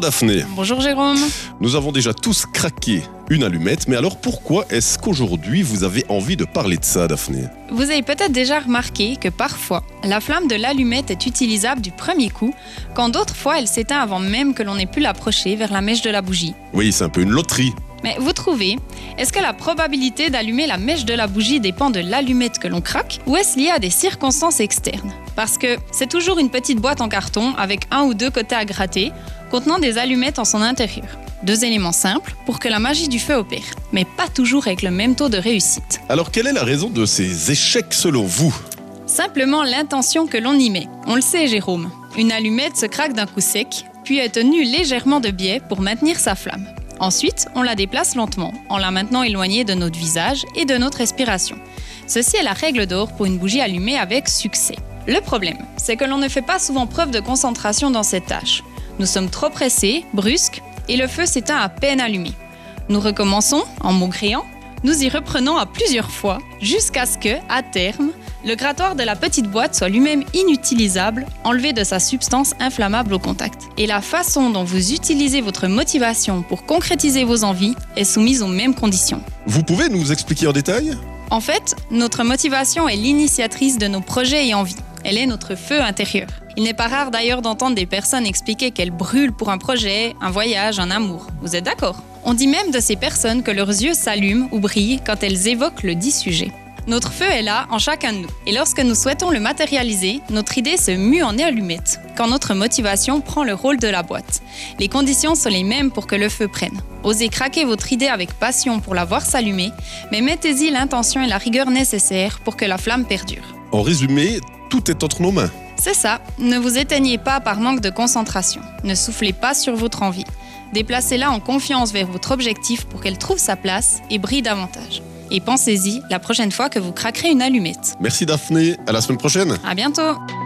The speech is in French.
Daphné. Bonjour Jérôme. Nous avons déjà tous craqué une allumette, mais alors pourquoi est-ce qu'aujourd'hui vous avez envie de parler de ça, Daphné? Vous avez peut-être déjà remarqué que parfois, la flamme de l'allumette est utilisable du premier coup, quand d'autres fois elle s'éteint avant même que l'on ait pu l'approcher vers la mèche de la bougie. Oui, c'est un peu une loterie. Mais vous trouvez, est-ce que la probabilité d'allumer la mèche de la bougie dépend de l'allumette que l'on craque ou est-ce lié à des circonstances externes? Parce que c'est toujours une petite boîte en carton avec un ou deux côtés à gratter, contenant des allumettes en son intérieur. Deux éléments simples pour que la magie du feu opère, mais pas toujours avec le même taux de réussite. Alors quelle est la raison de ces échecs selon vous? Simplement l'intention que l'on y met. On le sait Jérôme, une allumette se craque d'un coup sec, puis est tenue légèrement de biais pour maintenir sa flamme. Ensuite, on la déplace lentement, en la maintenant éloignée de notre visage et de notre respiration. Ceci est la règle d'or pour une bougie allumée avec succès. Le problème, c'est que l'on ne fait pas souvent preuve de concentration dans cette tâche. Nous sommes trop pressés, brusques, et le feu s'éteint à peine allumé. Nous recommençons, en maugréant, nous y reprenons à plusieurs fois, jusqu'à ce que, à terme, le grattoir de la petite boîte soit lui-même inutilisable, enlevé de sa substance inflammable au contact. Et la façon dont vous utilisez votre motivation pour concrétiser vos envies est soumise aux mêmes conditions. Vous pouvez nous expliquer en détail? En fait, notre motivation est l'initiatrice de nos projets et envies. Elle est notre feu intérieur. Il n'est pas rare d'ailleurs d'entendre des personnes expliquer qu'elles brûlent pour un projet, un voyage, un amour. Vous êtes d'accord? On dit même de ces personnes que leurs yeux s'allument ou brillent quand elles évoquent le dit sujet. Notre feu est là en chacun de nous. Et lorsque nous souhaitons le matérialiser, notre idée se mue en allumette, quand notre motivation prend le rôle de la boîte. Les conditions sont les mêmes pour que le feu prenne. Osez craquer votre idée avec passion pour la voir s'allumer, mais mettez-y l'intention et la rigueur nécessaires pour que la flamme perdure. En résumé, tout est entre nos mains. C'est ça, ne vous éteignez pas par manque de concentration. Ne soufflez pas sur votre envie. Déplacez-la en confiance vers votre objectif pour qu'elle trouve sa place et brille davantage. Et pensez-y la prochaine fois que vous craquerez une allumette. Merci Daphné, à la semaine prochaine. À bientôt.